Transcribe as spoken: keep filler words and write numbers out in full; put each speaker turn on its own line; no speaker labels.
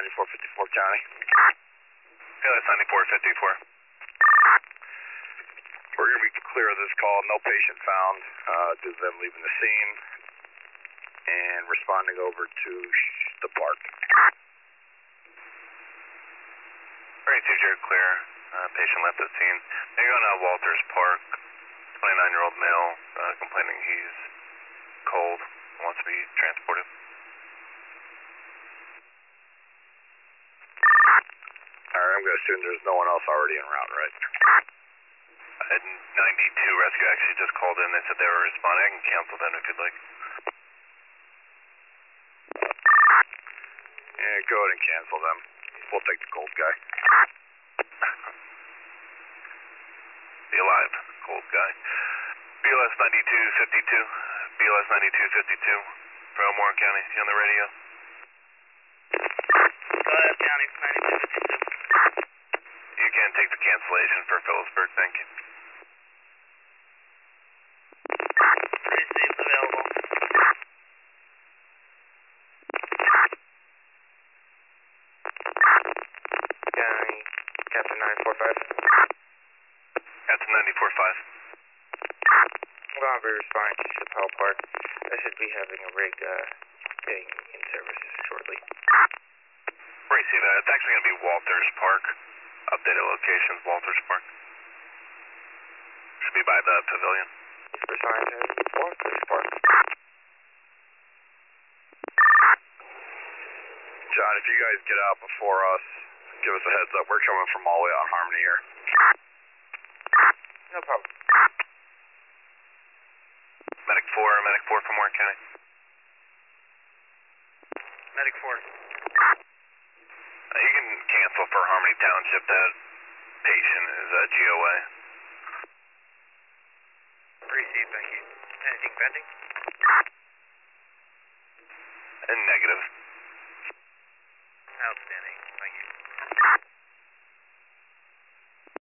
ninety-four fifty-four County.
P L S ninety-four fifty-four.
We're going to be clear of this call. No patient found uh, due to them leaving the scene and responding over to the park.
Alright, two zero clear. Uh, patient left the scene. They're going to Walters Park. twenty-nine-year-old male uh, complaining he's cold, wants to be transported.
Alright, I'm going to assume there's no one else already en route, right?
Uh, ninety-two Rescue actually just called in. They said they were responding. I can cancel them if you'd like.
Yeah, go ahead and cancel them. We'll take the cold guy.
Be alive, cold guy. B L S ninety-two fifty-two. B L S ninety-two fifty-two from Warren County. You on the radio?
Go ahead, County, ninety-two fifty-two.
You can take the cancellation for Phillipsburg, thank you.
Received, available.
County, Captain nine four five.
Captain ninety-four five.
Well, I'll be responding to Chappelle Park. I should be having a rig uh, getting in service shortly.
Receive that. It's actually going to be Walters Park. Updated locations, Walters Park. Should be by the pavilion.
Responding to Walters Park.
John, if you guys get out before us, give us a heads up. We're coming from all the way out in Harmony here.
No problem.
Medic four, Medic four from Warren County.
Medic four.
Uh, you can cancel for Harmony Township. That patient is a G O A.
Received, thank you. Anything pending?
And negative.
Outstanding, thank you.